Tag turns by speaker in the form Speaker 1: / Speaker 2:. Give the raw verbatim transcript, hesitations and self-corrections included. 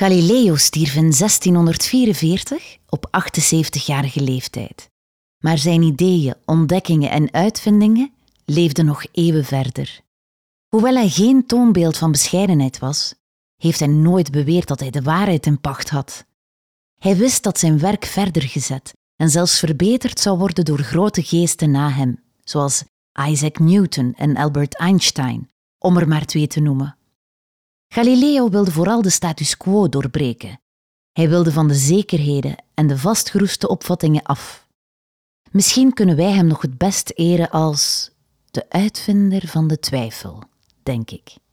Speaker 1: Galileo stierf in zestienhonderdvierenveertig op achtenzeventigjarige leeftijd. Maar zijn ideeën, ontdekkingen en uitvindingen leefden nog eeuwen verder. Hoewel hij geen toonbeeld van bescheidenheid was, heeft hij nooit beweerd dat hij de waarheid in pacht had. Hij wist dat zijn werk verder gezet en zelfs verbeterd zou worden door grote geesten na hem, zoals Isaac Newton en Albert Einstein, om er maar twee te noemen. Galileo wilde vooral de status quo doorbreken. Hij wilde van de zekerheden en de vastgeroeste opvattingen af. Misschien kunnen wij hem nog het best eren als de uitvinder van de twijfel, denk ik.